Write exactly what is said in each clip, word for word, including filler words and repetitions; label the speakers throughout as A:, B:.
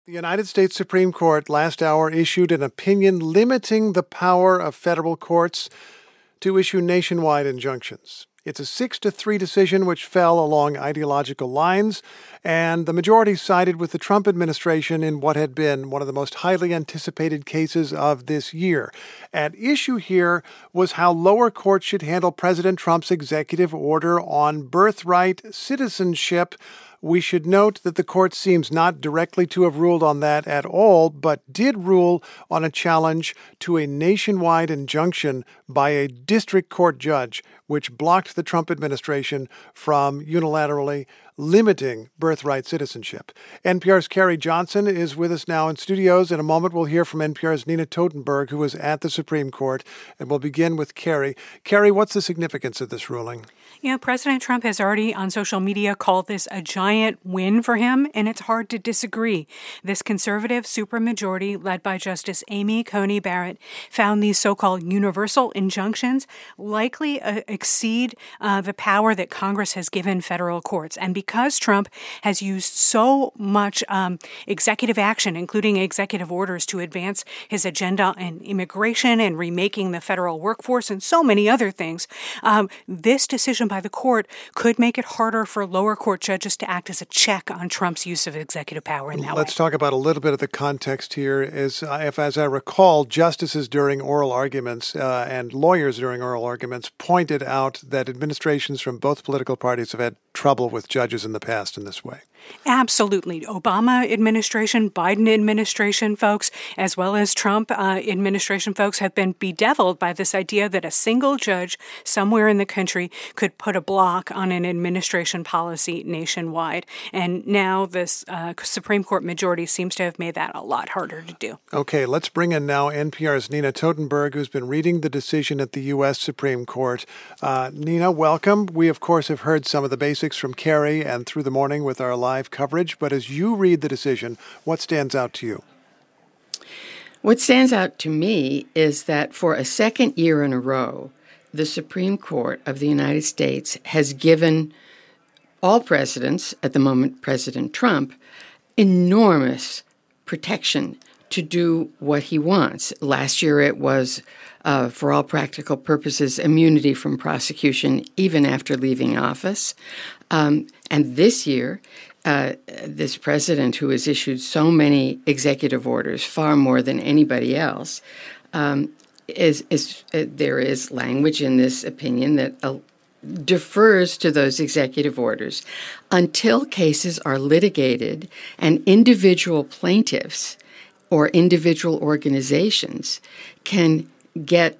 A: The United States Supreme Court last hour issued an opinion limiting the power of federal courts to issue nationwide injunctions. It's a six to three decision which fell along ideological lines, and the majority sided with the Trump administration in what had been one of the most highly anticipated cases of this year. At issue here was how lower courts should handle President Trump's executive order on birthright citizenship. We should note that the court seems not directly to have ruled on that at all, but did rule on a challenge to a nationwide injunction by a district court judge, which blocked the Trump administration from unilaterally limiting birthright citizenship. N P R's Carrie Johnson is with us now in studios. In a moment, we'll hear from N P R's Nina Totenberg, who was at the Supreme Court, and we'll begin with Carrie. Carrie, what's the significance of this ruling?
B: You know, President Trump has already on social media called this a giant win for him, and it's hard to disagree. This conservative supermajority, led by Justice Amy Coney Barrett, found these so-called universal injunctions likely uh, exceed uh, the power that Congress has given federal courts. And because Trump has used so much um, executive action, including executive orders, to advance his agenda on immigration and remaking the federal workforce and so many other things, um, this decision by the court could make it harder for lower court judges to act as a check on Trump's use of executive power in that
A: Let's
B: way.
A: talk about a little bit of the context here. Is, uh, if, as I recall, justices during oral arguments uh, and lawyers during oral arguments pointed out that administrations from both political parties have had trouble with judges in the past in this way.
B: Absolutely. Obama administration, Biden administration folks, as well as Trump uh, administration folks have been bedeviled by this idea that a single judge somewhere in the country could put a block on an administration policy nationwide. And now this uh, Supreme Court majority seems to have made that a lot harder to do. Okay,
A: let's bring in now N P R's Nina Totenberg, who's been reading the decision at the U S Supreme Court. Uh, Nina, welcome. We, of course, have heard some of the basics from Carrie and through the morning with our live coverage, but as you read the decision, what stands out to you?
C: What stands out to me is that for a second year in a row, the Supreme Court of the United States has given all presidents, at the moment President Trump, enormous protection to do what he wants. Last year it was, uh, for all practical purposes, immunity from prosecution even after leaving office. Um, and this year, uh, this president who has issued so many executive orders, far more than anybody else, um, is, is uh, there is language in this opinion that uh, defers to those executive orders until cases are litigated and individual plaintiffs or individual organizations can get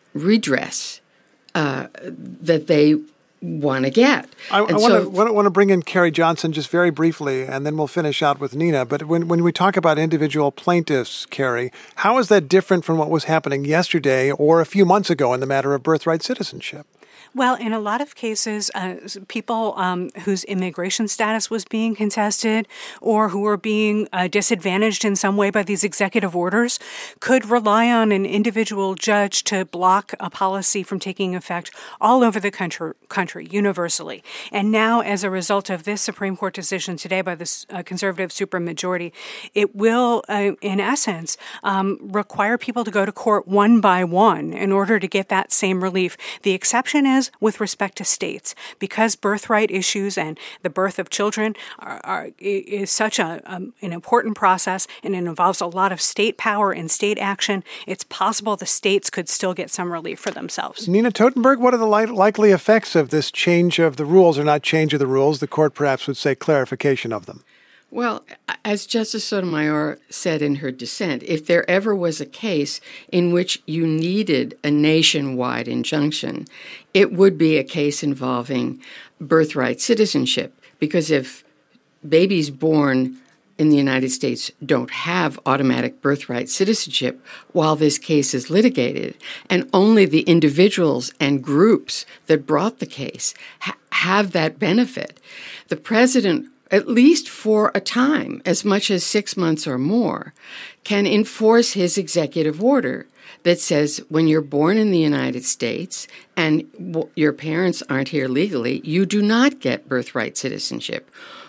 C: redress uh, that they want to get.
A: I, I want to want to bring in Carrie Johnson just very briefly, and then we'll finish out with Nina. But when, when we talk about individual plaintiffs, Carrie, how is that different from what was happening yesterday or a few months ago in the matter of birthright citizenship?
B: Well, in a lot of cases, uh, people um, whose immigration status was being contested or who were being uh, disadvantaged in some way by these executive orders could rely on an individual judge to block a policy from taking effect all over the country, country universally. And now, as a result of this Supreme Court decision today by the uh, conservative supermajority, it will, uh, in essence, um, require people to go to court one by one in order to get that same relief. The exception is with respect to states, because birthright issues and the birth of children are, are is such a um, an important process, and it involves a lot of state power and state action. It's possible the states could still get some relief for themselves.
A: Nina Totenberg, what are the li- likely effects of this change of the rules, or not change of the rules? The court perhaps would say clarification of them.
C: Well, as Justice Sotomayor said in her dissent, if there ever was a case in which you needed a nationwide injunction, it would be a case involving birthright citizenship. Because if babies born in the United States don't have automatic birthright citizenship while this case is litigated, and only the individuals and groups that brought the case ha- have that benefit, the president, at least for a time, as much as six months or more, can enforce his executive order that says when you're born in the United States and w- your parents aren't here legally, you do not get birthright citizenship.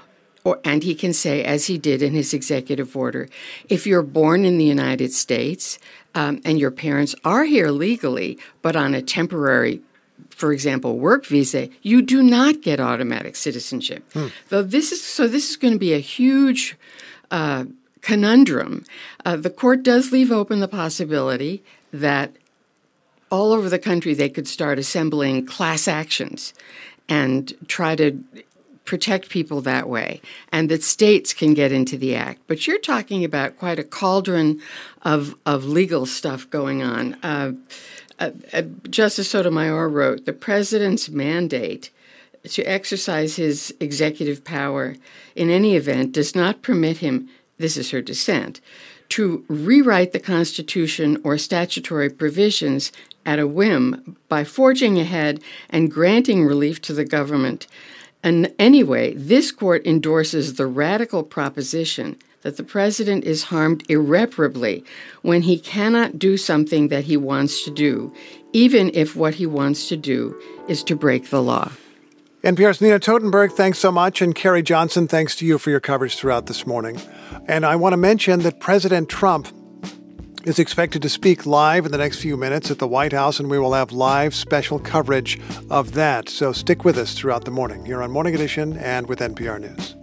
C: or and he can say, as he did in his executive order, if you're born in the United States um, and your parents are here legally, but on a temporary, for example, work visa, you do not get automatic citizenship. Hmm. Though this is so, this is going to be a huge uh, conundrum. Uh, the court does leave open the possibility that all over the country they could start assembling class actions and try to protect people that way, and that states can get into the act. But you're talking about quite a cauldron of of legal stuff going on. Uh, uh, uh, Justice Sotomayor wrote, the president's mandate to exercise his executive power in any event does not permit him, this is her dissent, to rewrite the Constitution or statutory provisions at a whim by forging ahead and granting relief to the government. And anyway, this court endorses the radical proposition that the president is harmed irreparably when he cannot do something that he wants to do, even if what he wants to do is to break the law.
A: N P R's Nina Totenberg, thanks so much. And Carrie Johnson, thanks to you for your coverage throughout this morning. And I want to mention that President Trump is expected to speak live in the next few minutes at the White House, and we will have live special coverage of that. So stick with us throughout the morning here on Morning Edition and with N P R News.